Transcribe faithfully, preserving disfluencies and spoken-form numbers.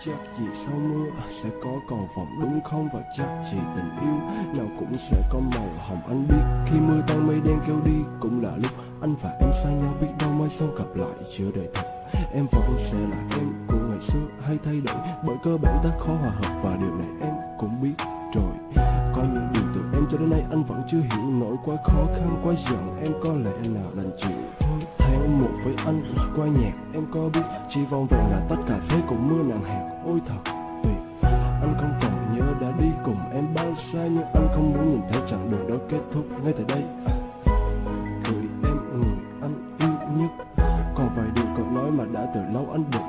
chắc gì sau mưa sẽ có còn vòng đúng không, và chắc gì tình yêu nào cũng sẽ có màu hồng. Anh biết khi mưa tan mây đen kéo đi cũng là lúc anh và em xa nhau, biết đâu mai sau gặp lại giữa đời thật. Em vẫn sẽ là em của ngày xưa hay thay đổi, bởi cơ bản ta khó hòa hợp và điều này em cũng biết rồi. Có những điều từ em cho đến nay anh vẫn chưa hiểu nổi, quá khó khăn quá giận em có lẽ là đành chịu thôi. Tháng một với anh qua nhạc em có biết, chỉ vòn vẹn là tách cà phê cùng mưa nặng hạt. Ôi thật tuyệt, anh không còn nhớ đã đi cùng em bao xa, nhưng anh không muốn nhìn thấy chặng đường đó kết thúc ngay tại đây. Gửi em người anh yêu nhất, còn vài điều cần nói mà đã từ lâu anh để